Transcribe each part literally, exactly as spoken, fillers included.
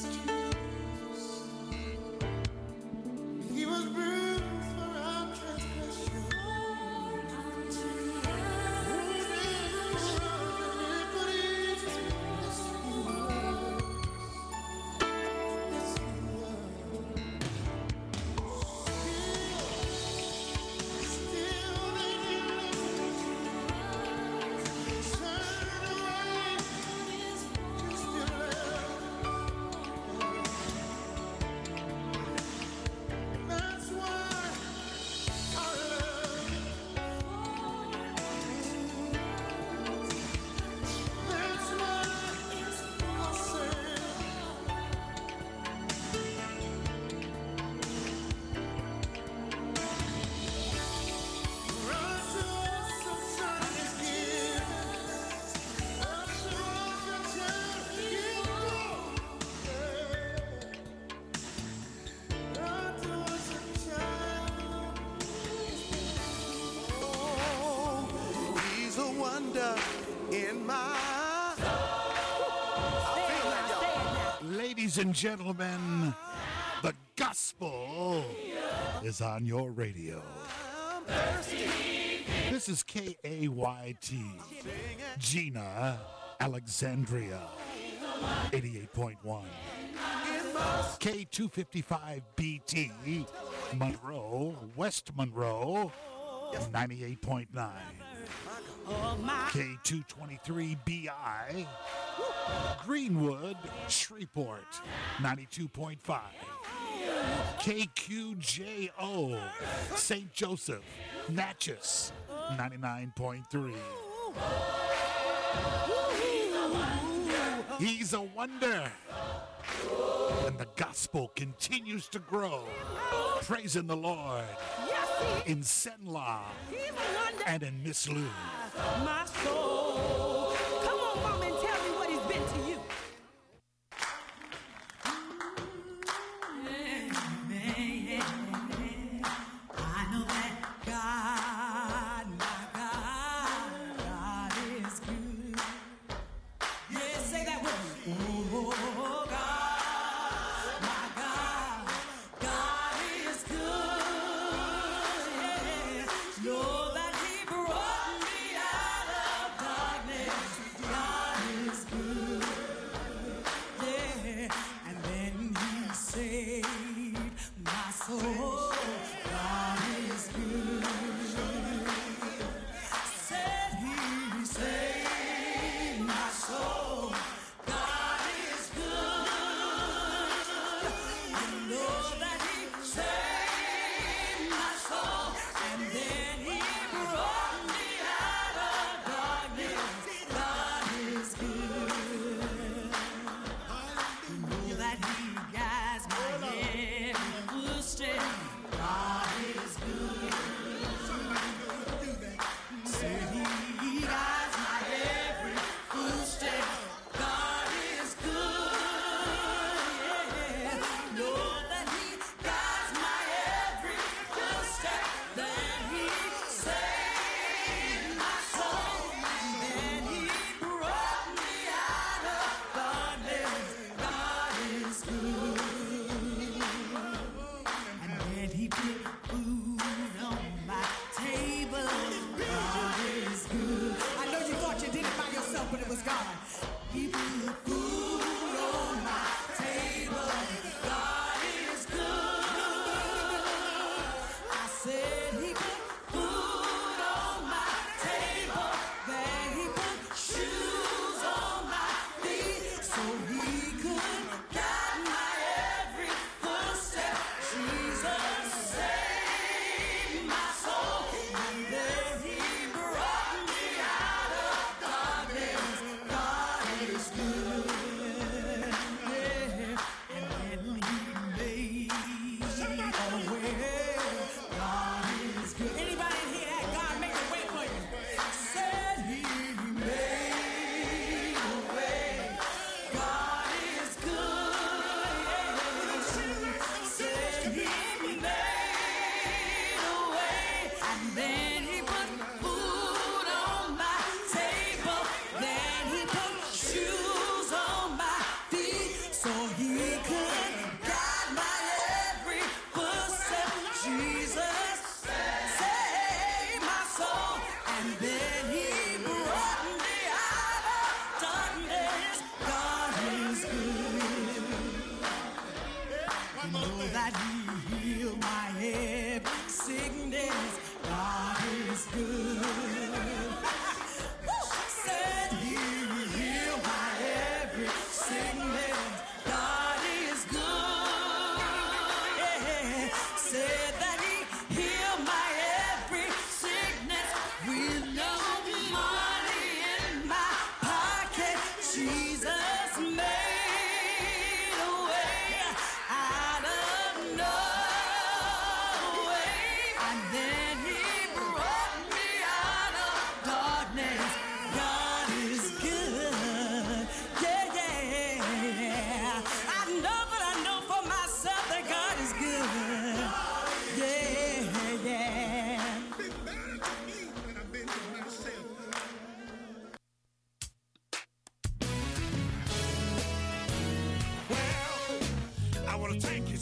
He was bruised for our transgression. In my ladies and gentlemen, the gospel is on your radio. This is K A Y T, Gina, Alexandria, eighty-eight point one. K two fifty-five B T, Monroe, West Monroe, ninety-eight point nine. K two twenty-three B I, Greenwood, Shreveport, ninety-two point five. K Q J O, Saint Joseph, Natchez, ninety-nine point three. He's a wonder. And the gospel continues to grow. Praising the Lord in Senla and in Miss Lou. My soul. Come on, mama, and tell me what he's been to you. I know that God, my God, God is good. Yeah, say that with me. Oh, God, my God, God is good. Yeah, know that He brought me out of darkness.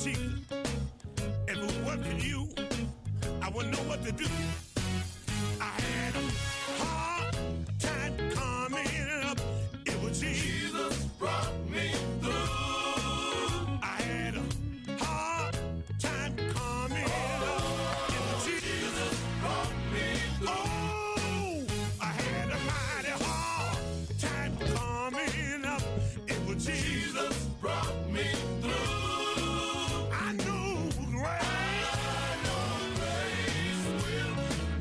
Jesus. If it wasn't for you, I wouldn't know what to do. I had a hard time coming up. It was Jesus brought me through. I had a hard time coming up. It was Jesus brought me through. Oh, I had a mighty hard time coming up. It was Jesus brought me through. I know grace. I know grace will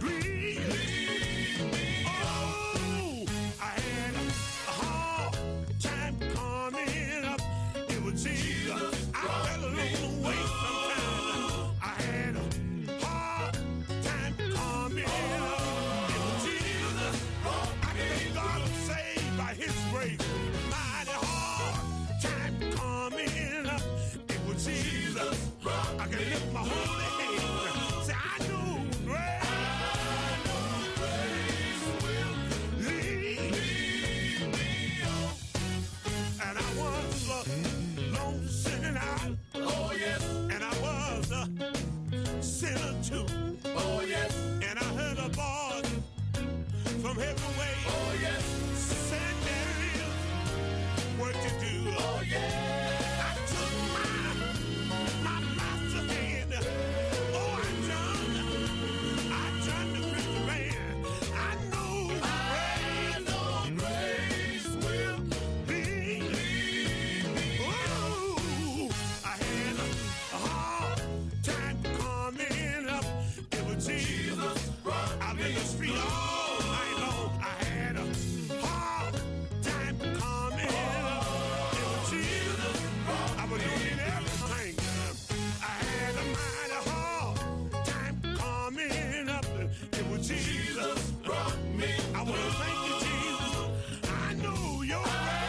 lead me. Oh, I had a hard time coming up. It was Jesus. I fell along the way sometimes. I had a hard time coming up. It was Jesus. I thank God I'm saved by His grace. Mighty hard time coming up. It was Jesus. I can lift my holy hand. Say, I know grace. I know grace will lead me on. And I was a long sinning out. Oh, yes. And I was a sinner too. Oh, yes. And I heard a voice from heaven way. Oh, yes. Said there is work to do. Oh, yeah. I took my, my master's hand. Oh, I done. I done the Christian man. I know I grace. know grace will lead me. Oh, I had a hard time coming up. It was Jesus. I've been the street all night long. I had a hard time coming up. It was Jesus. I was doing everything. I had a mighty hard time coming up. It was Jesus brought me. I want to thank you, Jesus. I know your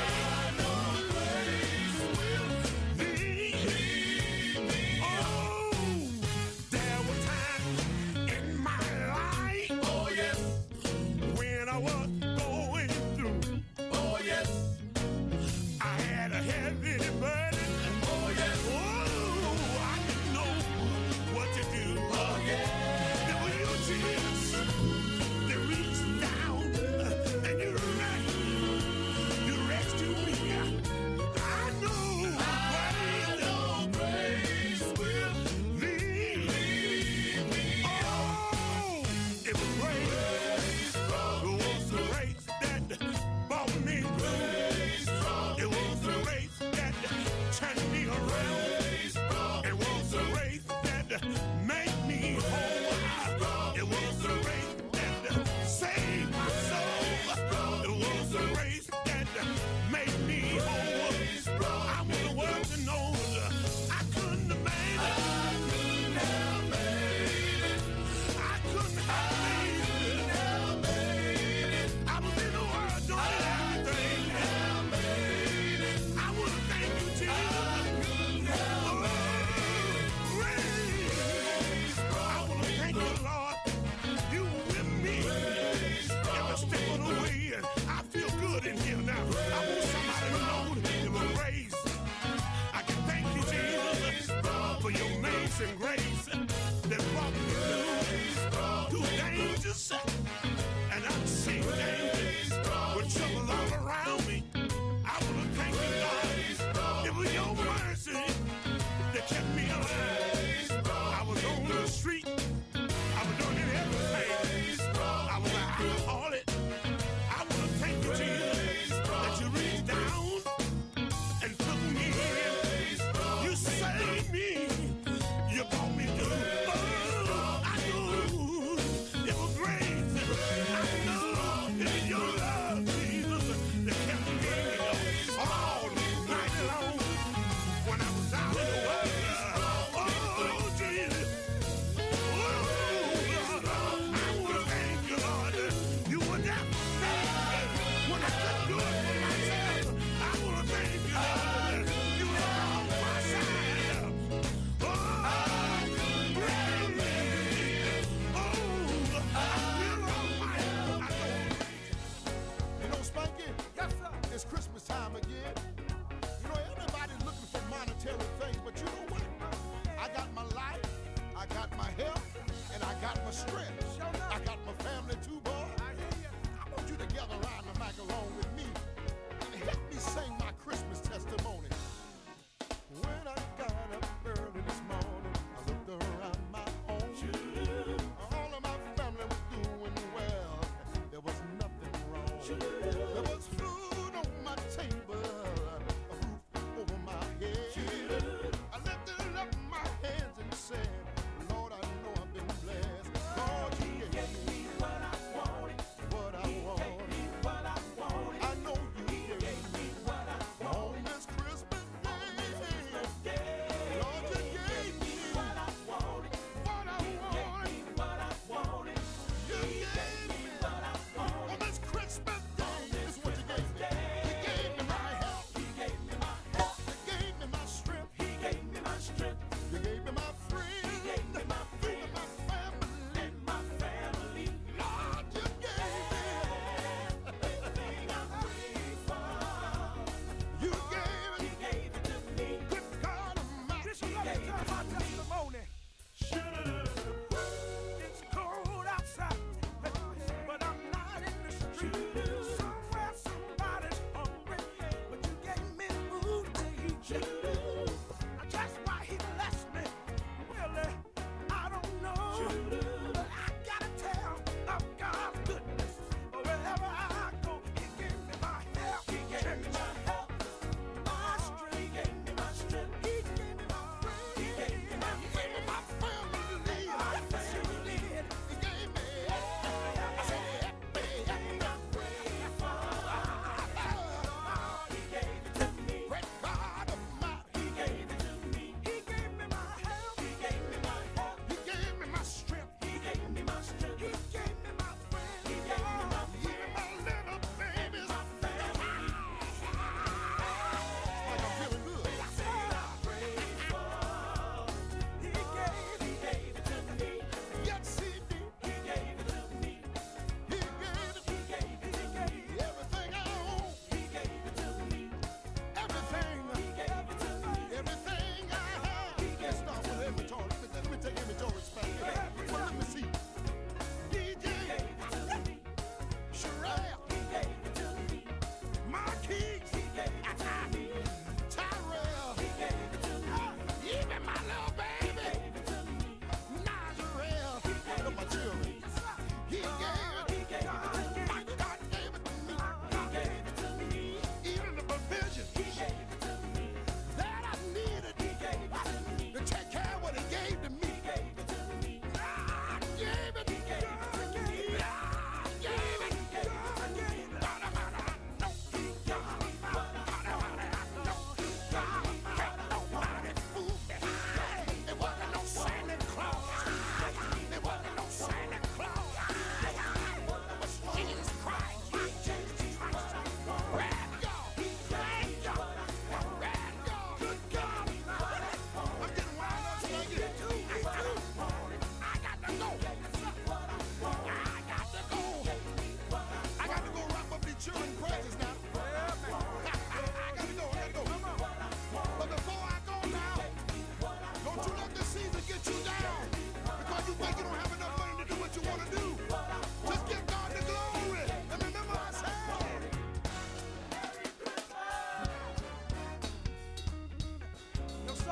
grace will lead me. Oh, there were times in my life. Oh, yes. When I was going through. Oh, yes. I had a heavy burden. Oh, yes. Oh, I didn't know what to do. Oh, yeah. There were you, Jesus. They reached down and you rescued, you rescued me. I know I know grace will lead me. Oh, it was grace. It was the race that brought me through. It was the race that turned me around. It was the race that made me whole. It was the race that saved my soul. It was the race that made me whole. I want the world to know I couldn't have made it. I couldn't have made it. I was in the world doing everything. I want to thank you, Jesus. Oh, grace. I want to thank you, Lord. You with me every step of the way. I feel good in here now. I want somebody to know it was grace. I can thank you, Jesus, for your amazing grace that brought me through, through dangers and unseen dangers with trouble all around me. I want to thank you, Lord. It was your mercy that kept me alive. I was on the street. I was doing everything. I was an alcoholic. I want to thank you, Jesus, that you reached down and took me in. You saved me. You brought me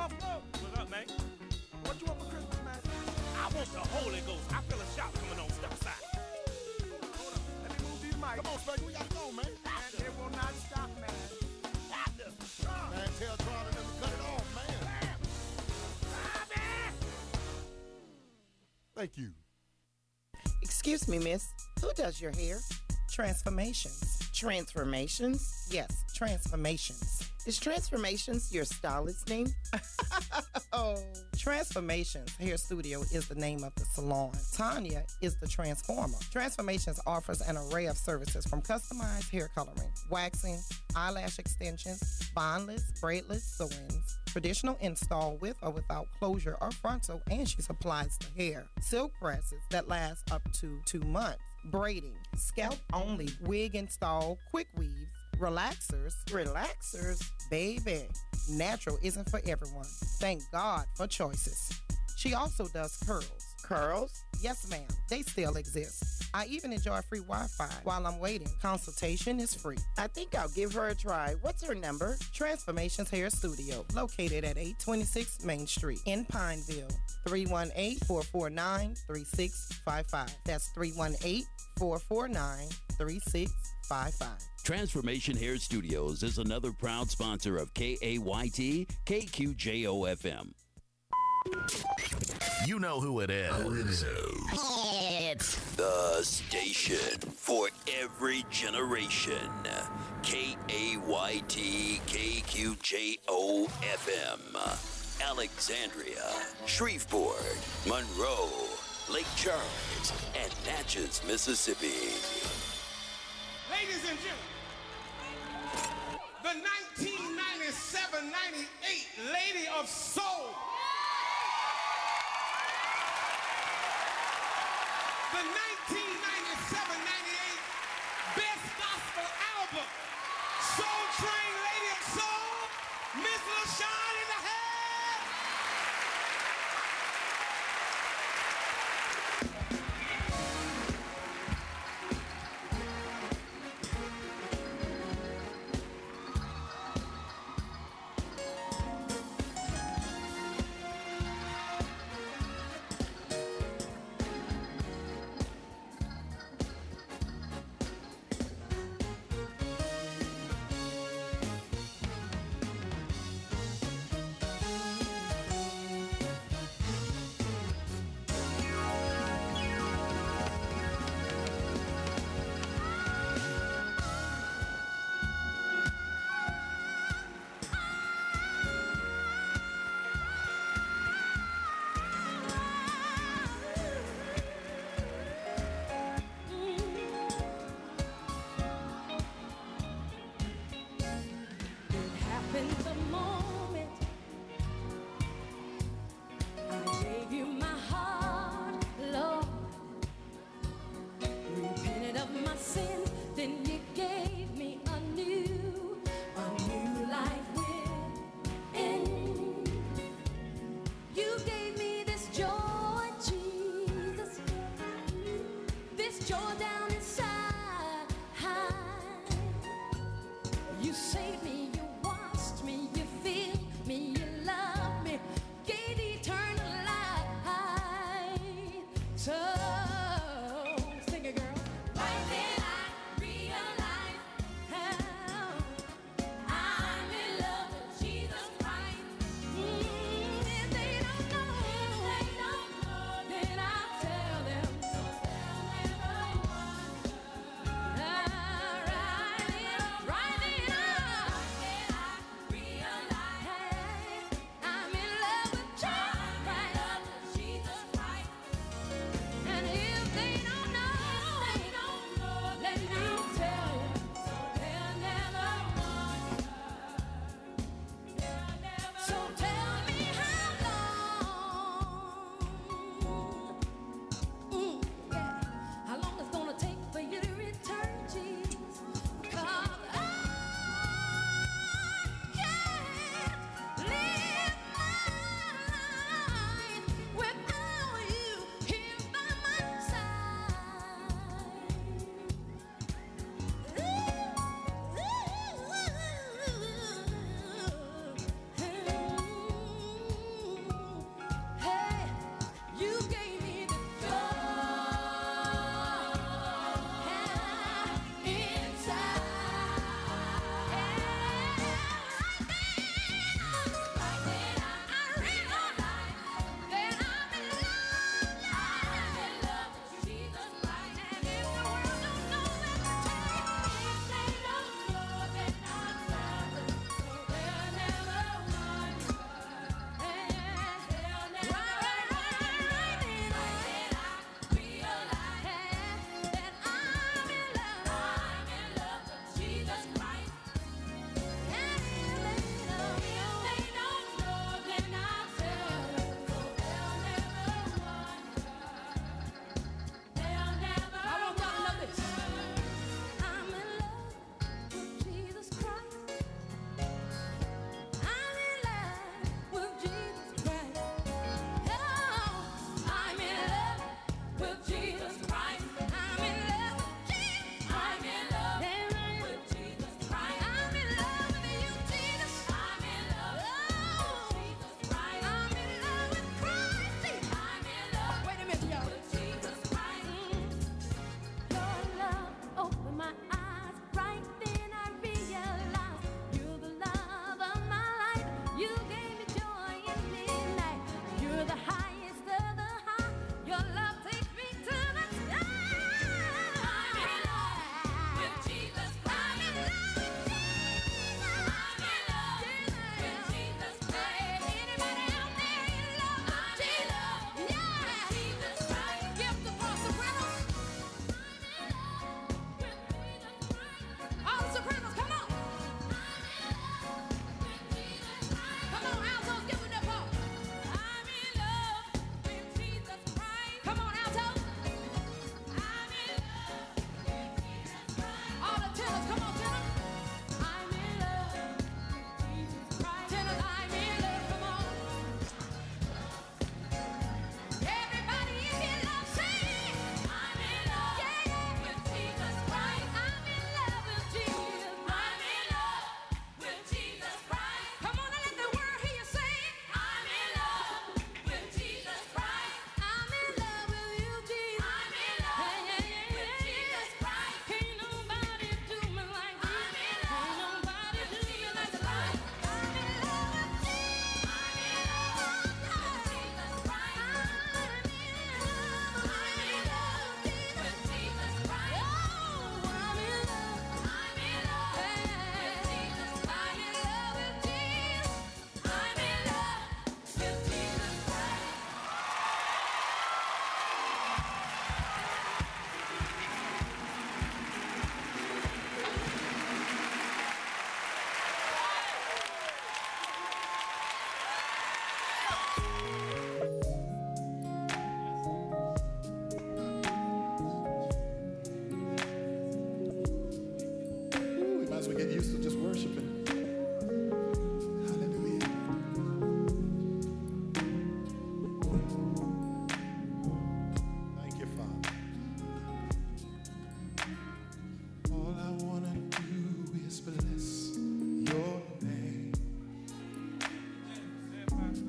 What's up, man? What you want for Christmas, man? I want the Holy Ghost. I feel a shout coming on. Step aside. Hold on. Let me move these mics. Come on, Spade. We got to go, man. And they will not stop, man. After. Man, tell Charlie to cut it off, man. Thank you. Excuse me, miss. Who does your hair? Transformations. Transformations? Yes, Transformations. Is Transformations your stylist name? Oh. Transformations Hair Studio is the name of the salon. Tanya is the transformer. Transformations offers an array of services from customized hair coloring, waxing, eyelash extensions, bondless, braidless sew-ins, traditional install with or without closure or frontal, and she supplies the hair. Silk presses that last up to two months. Braiding, scalp only, wig install, quick weaves, relaxers, relaxers, baby. Natural isn't for everyone. Thank God for choices. She also does curls. Curls? Yes, ma'am. They still exist. I even enjoy free Wi-Fi while I'm waiting. Consultation is free. I think I'll give her a try. What's her number? Transformations Hair Studio, located at eight twenty-six Main Street in Pineville. three one eight, four four nine, three six five five. That's three one eight, four four nine, three six five five. Transformation Hair Studios is another proud sponsor of K A Y T, K Q J O F M. You know who it is. Who it is. It's the station for every generation. K A Y T, K Q J O F M. Alexandria, Shreveport, Monroe, Lake Charles, and Natchez, Mississippi. Ladies and gentlemen, the nineteen ninety-seven ninety-eight Lady of Soul. The nineteen ninety-seven ninety-eight Best Gospel Album. Soul Train Lady of Soul, Miss LaShawn in the head.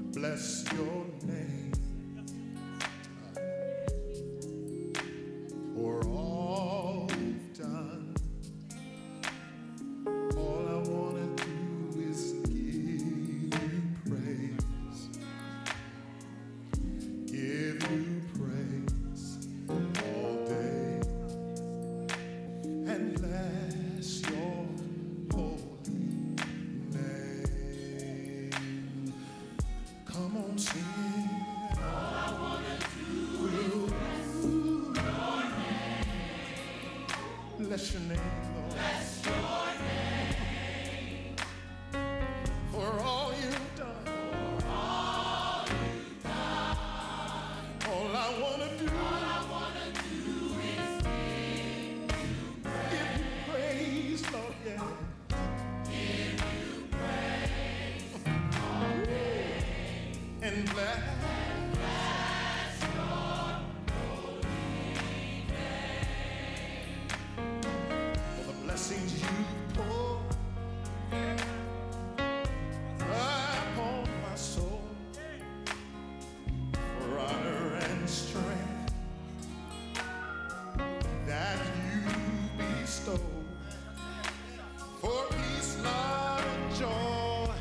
bless your name for all you've done. All I want to do is give you praise, give you praise all day, and bless your holy name. Come on, sing. All I want to do is bless your name, Lord. Bless your name. For all you've done. For all you've done. All I want to do. All I want to do is give you praise. Give you praise, Lord, yeah. Give you praise. All day. And bless. Blessings you pour upon my soul for honor and strength that you bestow, for peace, love, and joy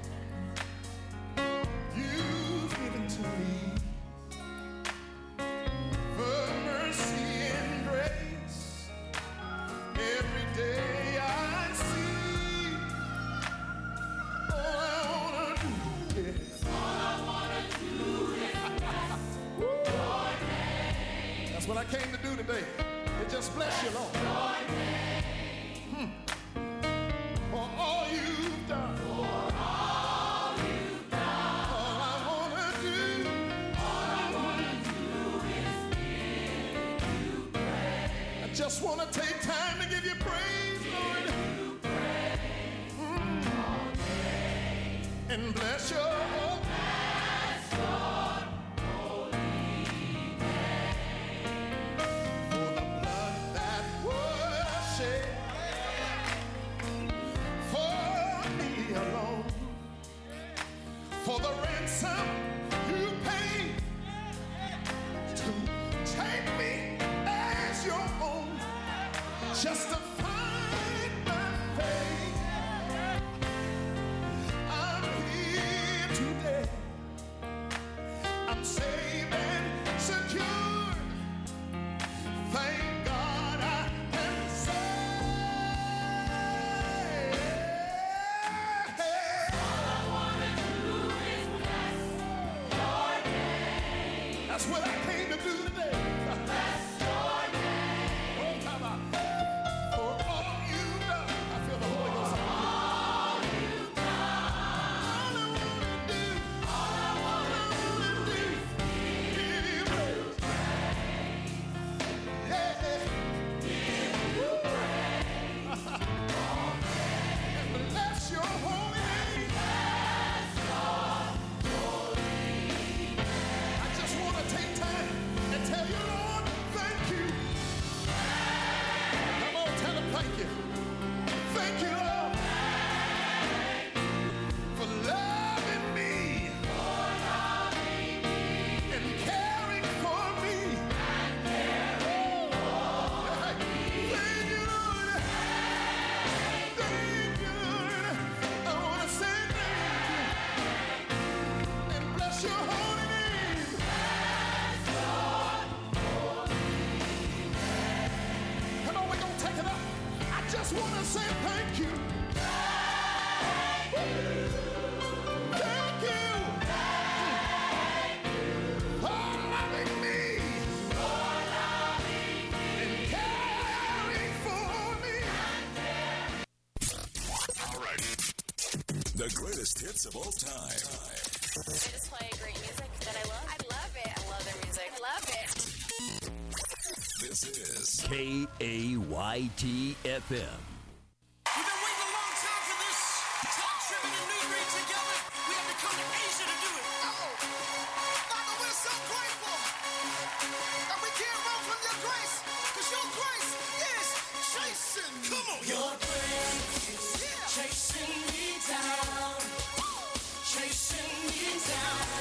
you've given to me, for mercy and grace. Every day I see all I wanna do, yeah. All I wanna do is bless your name. That's what I came to do today. To just bless you, Lord. Your name. Hmm. For all you've done. For all you've done. All I wanna do. All I wanna do is give you praise. I just wanna take time to give you praise, Lord. Give you praise. Mm. All day. And bless your holy name. Bless your holy name. For the blood that was shed for me alone, for the ransom you paid to take me as your own, justify my faith. I'm here today. I'm saved and secure. Thank God I am saved. All I wanna do is bless your name. That's what I came to do today. Bless your name. Oh, come on. For all you've done. I feel the Holy Ghost. All you've done. All I wanna do. All I wanna do is give you praise. Yeah. Give you praise. And bless your holy name. Bless your holy name. I just want to take time and tell you, Lord, thank you. Come on, tell him thank you. Thank you, Lord, for loving me, for loving me, and caring for me, and caring for me. Thank you, Lord. Thank you, Lord. I want to say thank you and bless your holy name. Bless your holy name. Come on, we're gonna take it up. I just want to say thank you. Thank you. Thank you. For loving me. For loving me. And caring for me. All right. The greatest hits of all time. They just play great music that I love. I love it. I love their music. I love it. This is K A Y T F M. We've been waiting a long time for this. Talk tripping and new breed together. We had to come to Asia to do it. Oh, Father, we're so grateful that we can't run from your grace, because your grace is chasing. Come on, your grace is chasing me down, chasing me down.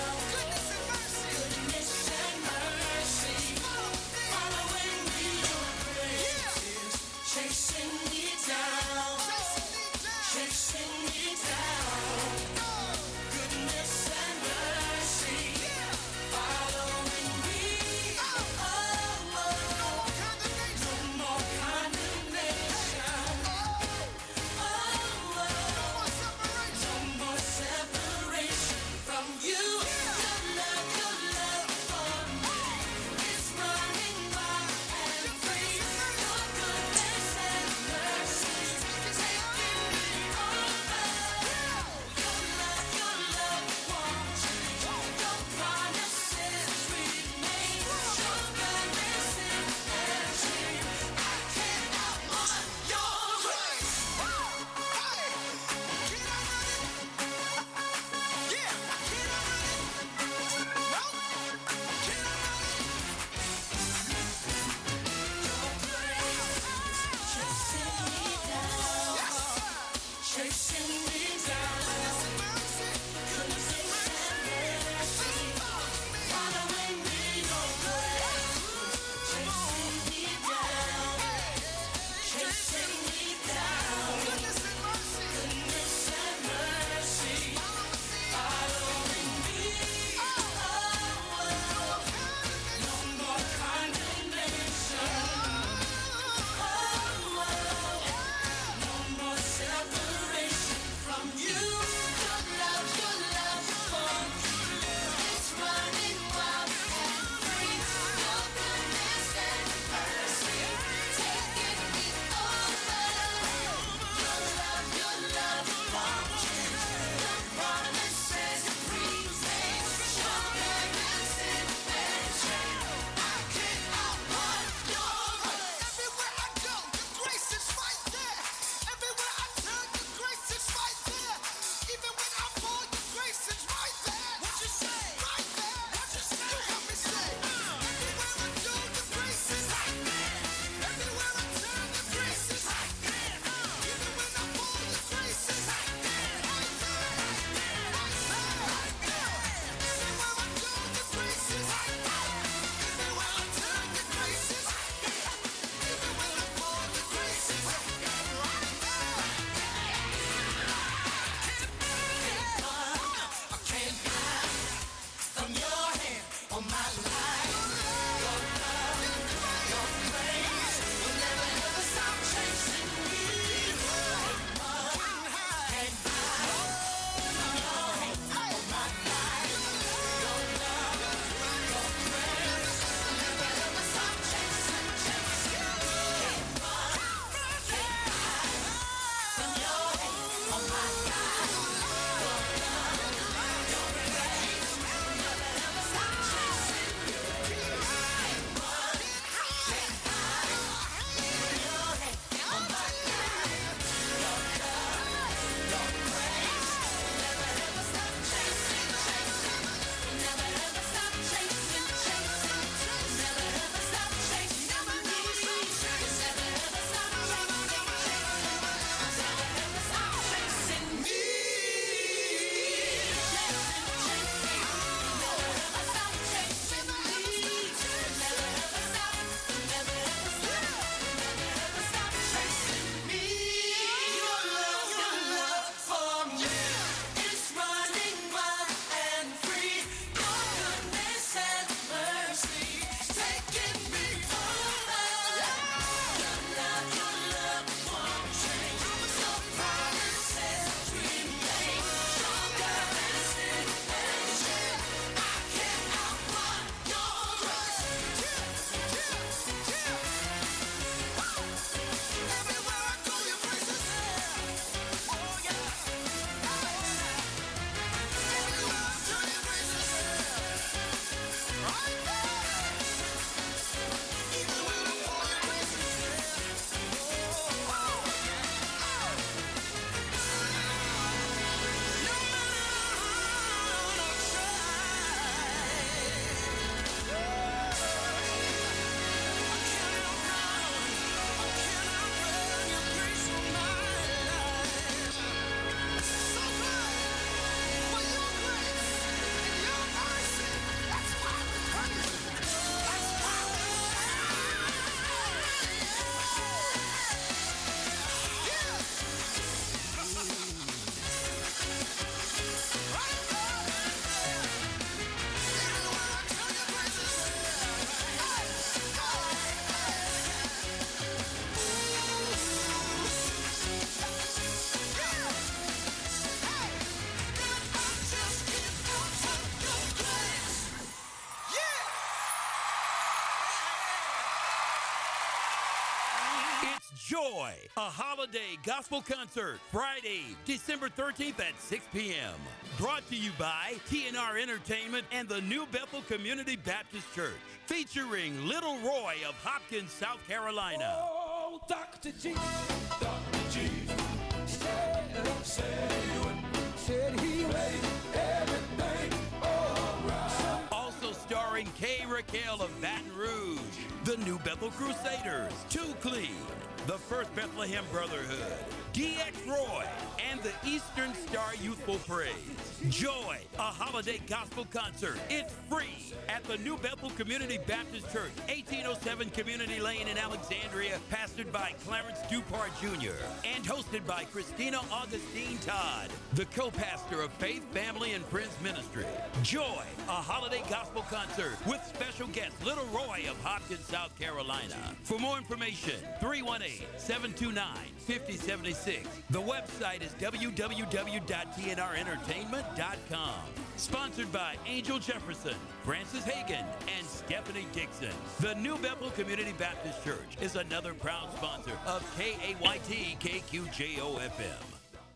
Joy, a holiday gospel concert, Friday, December thirteenth at six p.m. Brought to you by T N R Entertainment and the New Bethel Community Baptist Church, featuring Little Roy of Hopkins, South Carolina. Oh, Doctor G, Doctor G, said, said, said he made everything all right. Also starring Kay Raquel of Baton Rouge, the New Bethel Crusaders, Too Clean, the First Bethlehem Brotherhood, D X Roy, and the Eastern Star Youthful Praise. Joy, a holiday gospel concert. It's free at the New Bethel Community Baptist Church, eighteen oh seven Community Lane in Alexandria, pastored by Clarence Dupart Junior and hosted by Christina Augustine Todd, the co-pastor of Faith, Family, and Friends Ministry. Joy, a holiday gospel concert with special guest Little Roy of Hopkins, South Carolina. For more information, three one eight, seven two nine, five oh seven six. The website is w w w dot t n r entertainment dot com. Sponsored by Angel Jefferson, Francis Hagan, and Stephanie Dixon. The New Bethel Community Baptist Church is another proud sponsor of K A Y T K Q J O F M.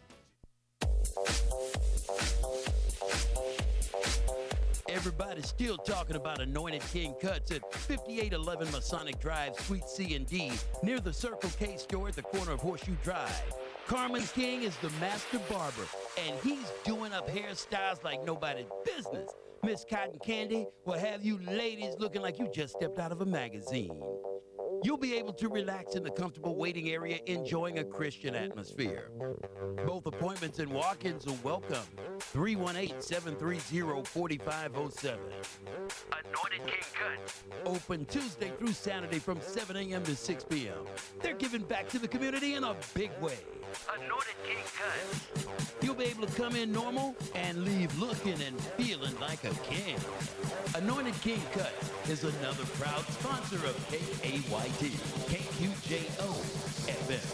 Everybody's still talking about Anointed King Cuts at fifty-eight eleven Masonic Drive, Suite C and D, near the Circle K store at the corner of Horseshoe Drive. Carmen King is the master barber, and he's doing up hairstyles like nobody's business. Miss Cotton Candy will have you ladies looking like you just stepped out of a magazine. You'll be able to relax in the comfortable waiting area, enjoying a Christian atmosphere. Both appointments and walk-ins are welcome. three one eight, seven three zero, four five zero seven. Anointed King Cuts. Open Tuesday through Saturday from seven a.m. to six p.m. They're giving back to the community in a big way. Anointed King Cuts. You'll be able to come in normal and leave looking and feeling like a king. Anointed King Cuts is another proud sponsor of K A Y T, K Q J O F M.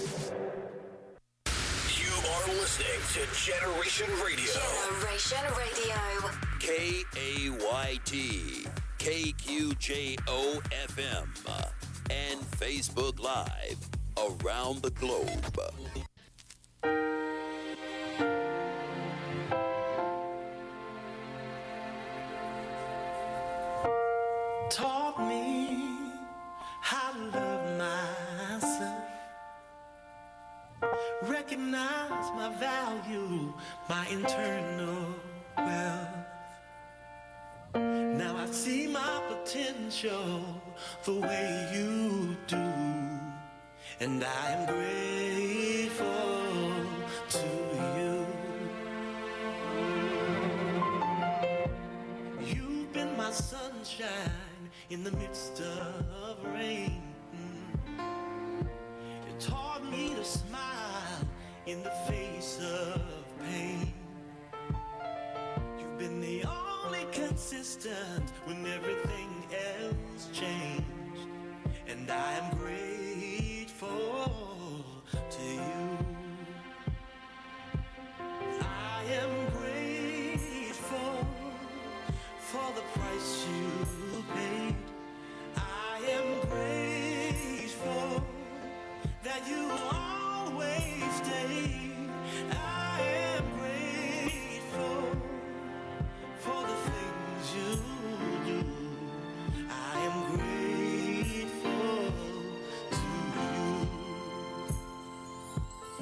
You are listening to Generation Radio. Generation Radio. K A Y T, K Q J O F M, and Facebook Live around the globe. Taught me how to love myself, recognize my value, my internal wealth. Now I see my potential the way you do, and I am grateful to you. You've been my sunshine in the midst of rain. You taught me to smile in the face of pain. You've been the only consistent when everything else changed, and I am grateful to you. I am grateful for the price you paid. I am grateful that you always stayed. I am grateful for the things you do. I am grateful to you.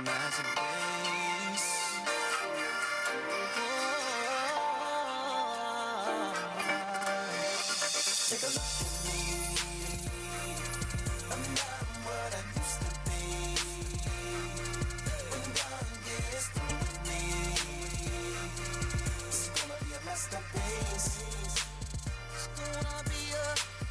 masterpiece. Take a look at me. I'm not what I used to be. When God gets through with me, it's gonna be a masterpiece. It's gonna be a.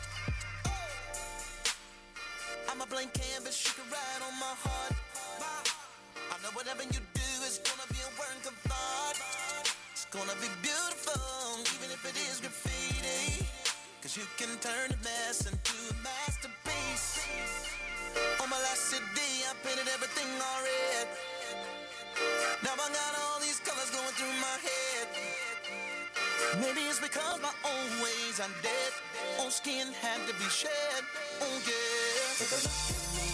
I'm a blank canvas, you can write on my heart. I know whatever you do is gonna be a work of art. It's gonna be beautiful, even if it is graffiti. Cause you can turn a mess into a masterpiece. On my last C D, I painted everything all red. Now I got all these colors going through my head. Maybe it's because my old ways are dead. Old skin had to be shed. Oh yeah. Take a look at me.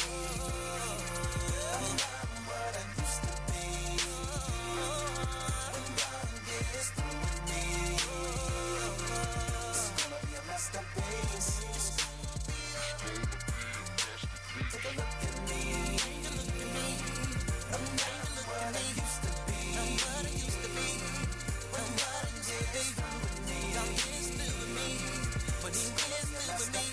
I'm not what I used to be. When God gets through with me, it's gonna be a masterpiece. Take a look at me. I'm not what I used to be. I'm what I used to be. When God gets through with me, God gets through with me. But He gets through with me.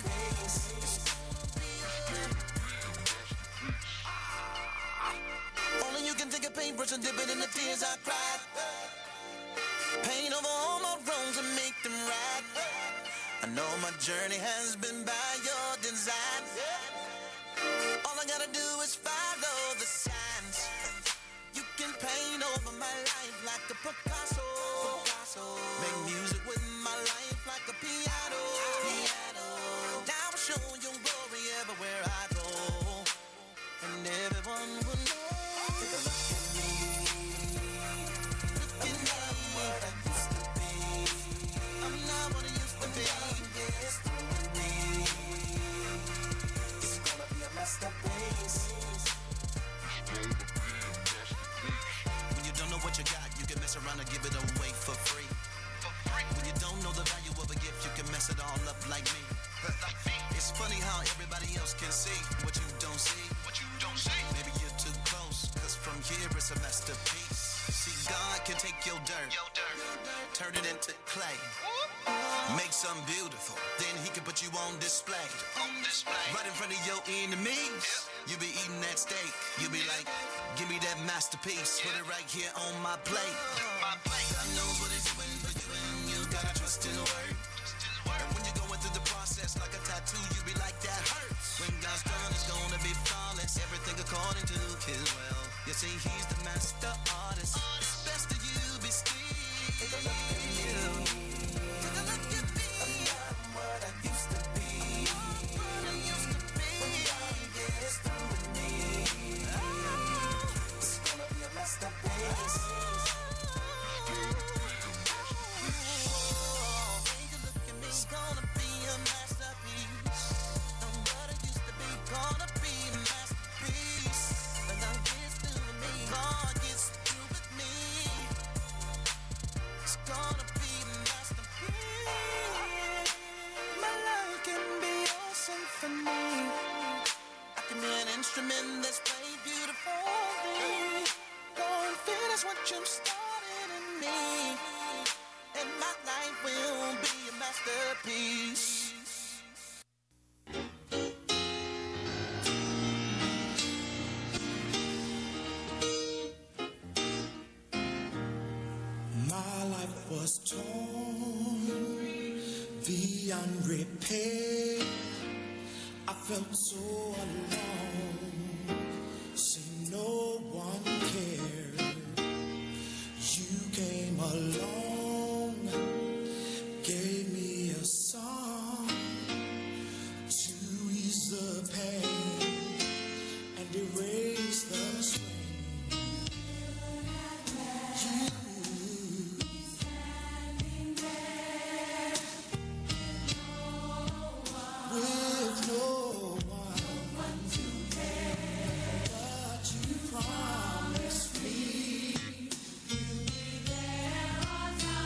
Only you can take a paintbrush and dip it in the tears I cried. Paint over all my wrongs and make them right. I know my journey has been by your design. All I gotta do is follow the signs. You can paint over my life like a Picasso. Make music with my life like a piano. Now I'll show your glory everywhere I go. And everyone will know. Take a look at me. Look at me. I'm what I used to be. I'm not what I used to be. Yes, through me. It's gonna be a masterpiece. When you don't know what you got, you can mess around and give it away for free. When you don't know the value of a gift, you can mess it all up like me. It's funny how everybody else can see what you don't see. What you don't see. Maybe you're too close, cause from here it's a masterpiece. See, God can take your dirt, your dirt, turn it into clay, make something beautiful. Then He can put you on display, on display, right in front of your enemies. You be eating that steak, you be like, give me that masterpiece, put it right here on my plate. My plate. God knows what He's doing for you, and you gotta trust in the word. And when you're going through the process like a tattoo, you be like, that hurts. When God's done, it's gonna be flawless. Everything according to His will. You see, He's the master artist. It's best that you be still. Take a look at me. Take a look at me. I'm not what I used to be. I'm what I used to be. When God gets through with me, it's gonna be a masterpiece. It's gonna be a masterpiece. I'm what I used to be. Gonna be a masterpiece. When God gets through with me, God gets through with me. It's gonna be a masterpiece. My life can be a symphony. I can be an instrument that's played beautifully. Go and finish what you started in me, and my life will be a masterpiece. My life was torn beyond repair. I felt so alone, see no one cared. You came along, gave me a song to ease the pain and erase the strain. With no one to care, but you promised me you'd be there on time.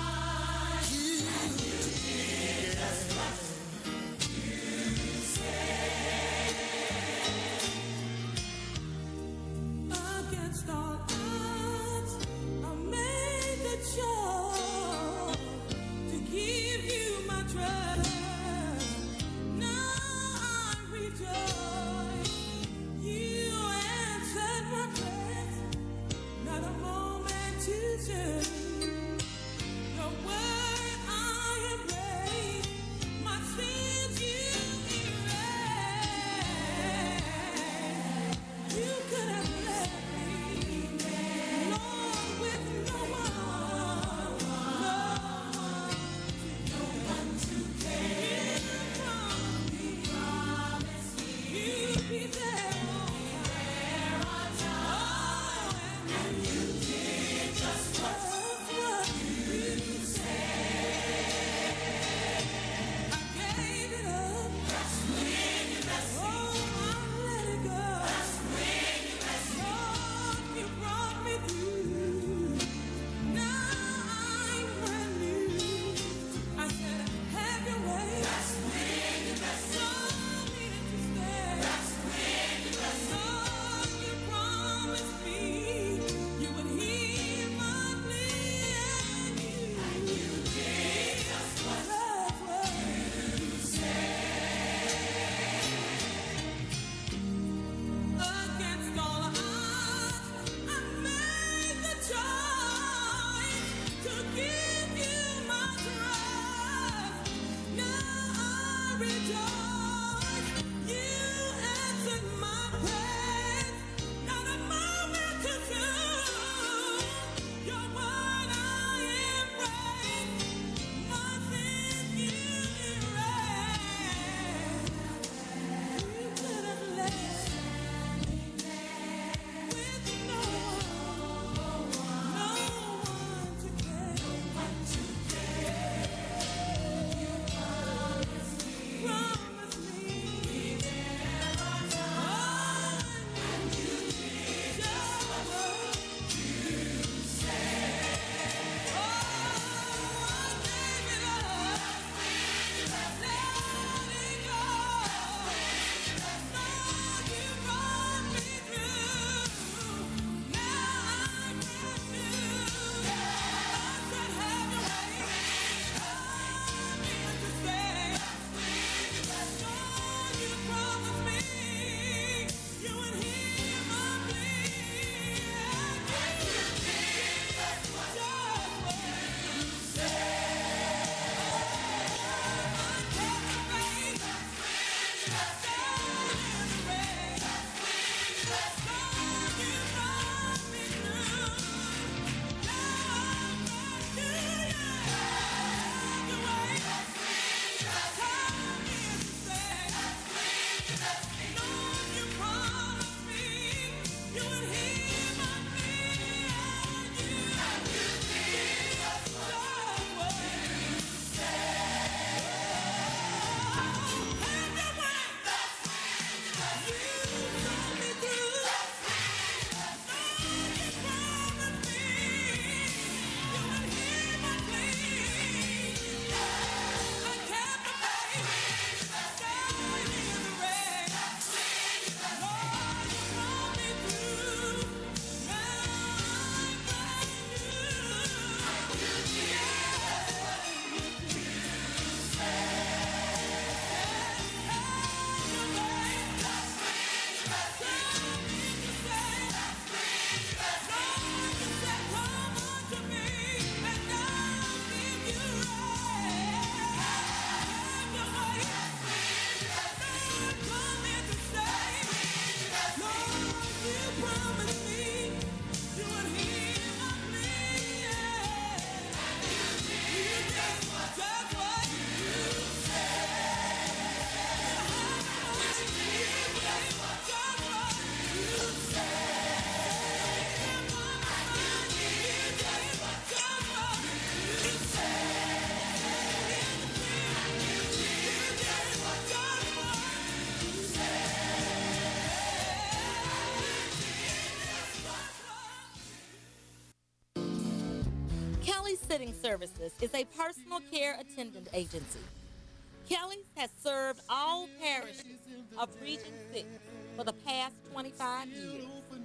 Kelly's Sitting Services is a personal care attendant agency. Kelly's has served all parishes of Region six for the past twenty-five years.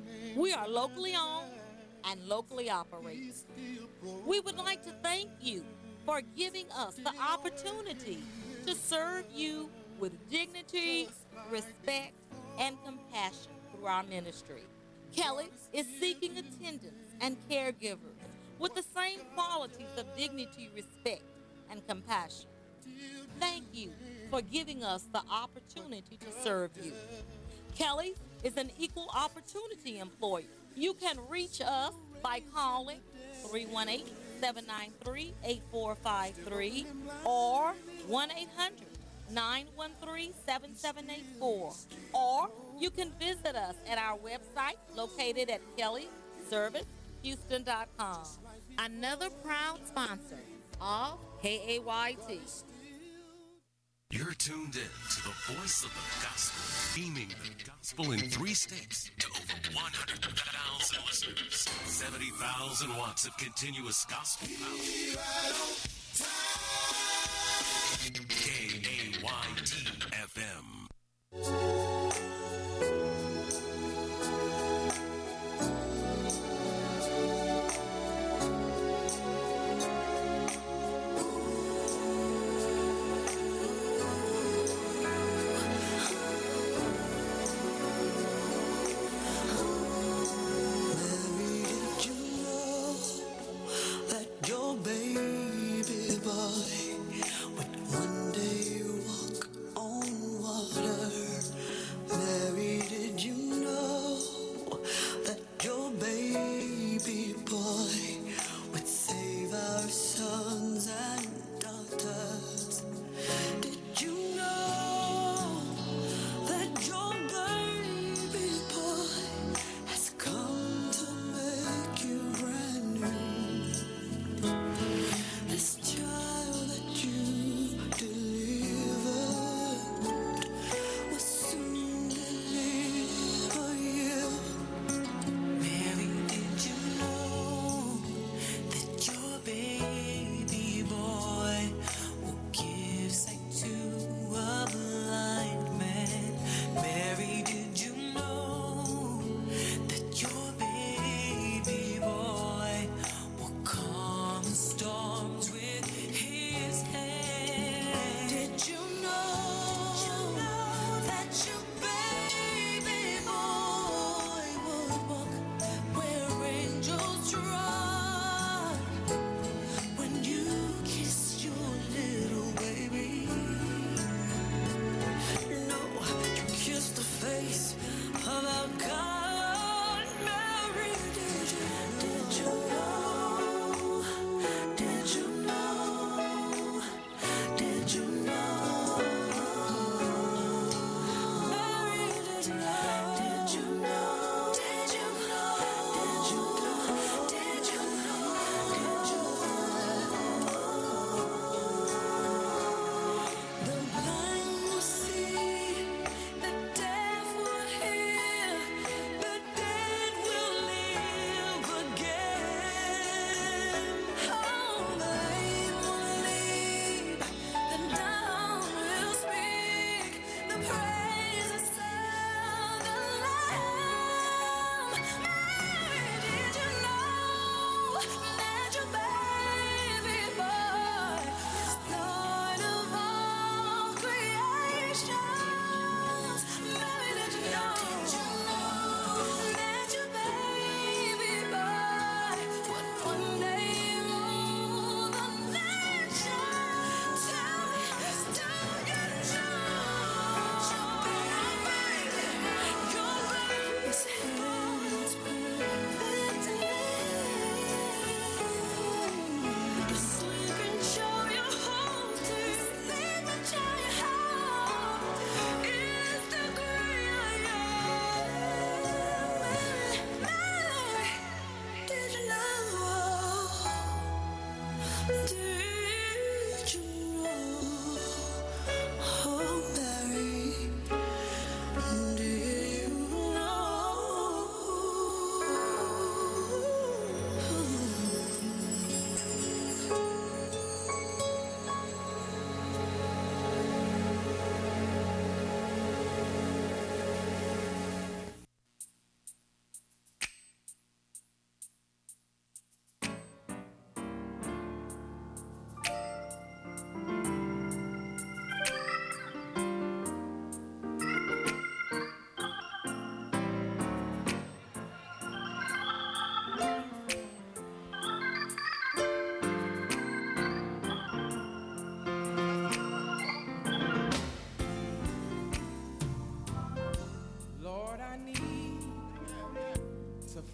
We are locally owned and locally operated. We would like to thank you for giving us the opportunity to serve you with dignity, respect, and compassion through our ministry. Kelly's is seeking attendants and caregivers with the same qualities of dignity, respect, and compassion. Thank you for giving us the opportunity to serve you. Kelly's is an equal opportunity employer. You can reach us by calling three one eight, seven nine three, eight four five three or one eight hundred, nine one three, seven seven eight four. Or you can visit us at our website located at kelly service houston dot com. Another proud sponsor of K A Y T. You're tuned in to the voice of the gospel, beaming the gospel in three states to over one hundred thousand listeners. seventy thousand watts of continuous gospel power. K A Y T F M. That your baby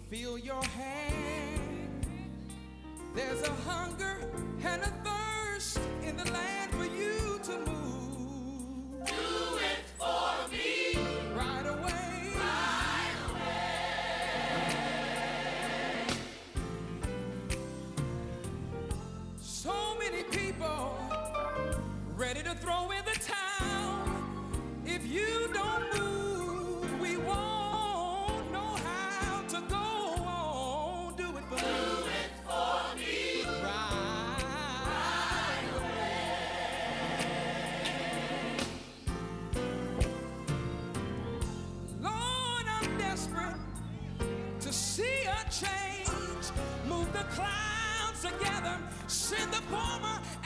feel your hand. There's a hunger and a thirst in the land for you to move. Do it for me. Right away. Right away. So many people ready to throw in the towel. If you don't move, we won't know how to go on. Do it for me. Do it for me. Right, right away. Lord, I'm desperate to see a change. Move the clouds together. Send the former